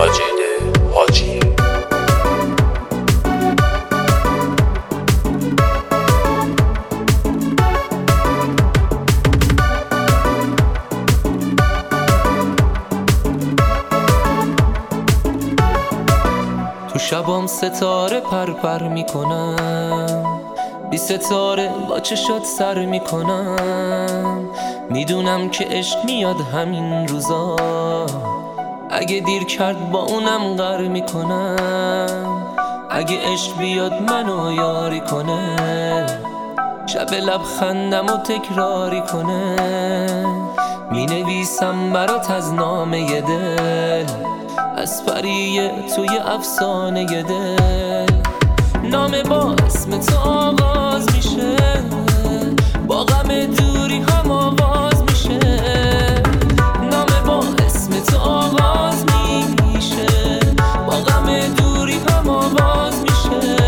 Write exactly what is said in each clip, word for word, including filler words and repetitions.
مجید حاجی. تو شبام ستاره پرپر میکنم، بی ستاره با چشات سر میکنم. میدونم که عشق میاد همین روزا، اگه دیر کرد با اونم غر میکنم. اگه عشق بیاد منو یاری کنه، شب لبخندم و تکراری کنه. مینویسم برات از نامه دل، از پریه توی افسانه دل. نامه با اسم تو آغاز میشه، با غم دوری هم آواز میشه. نامه با اسم تو آغاز میشه، با غم دوری هم آواز میشه.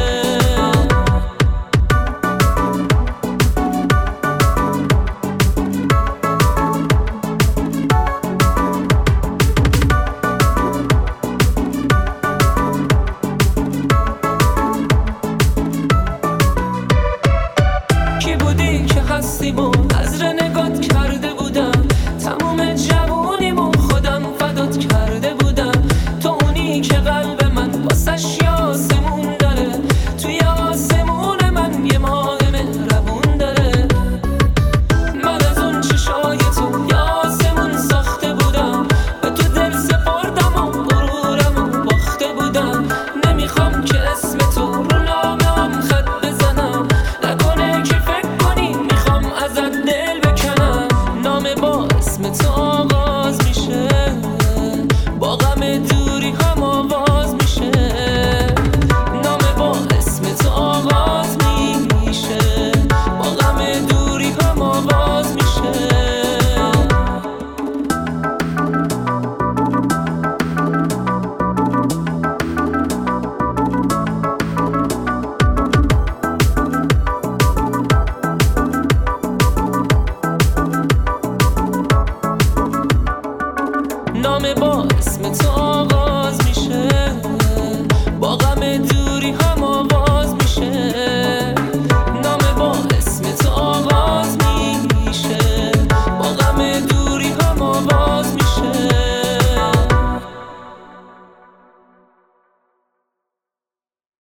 و نظر نگات کرده بودم، تموم جوونیمو خودم فدات کرده بودم. تو اونی که قلب من واسش آسمون داره، توی آسمون من یه ماه مهربون داره. من از اون چشای تو یه آسمون ساخته بودم، به تو دل سپردم و غرورمو باخته بودم. نمیخوام که اسم تو رو نامه هم خط بزنم، نکنه که فکر کنی میخوام ازت دل بکنم. نامه با اسم تو آغاز میشه، با غم دوری ها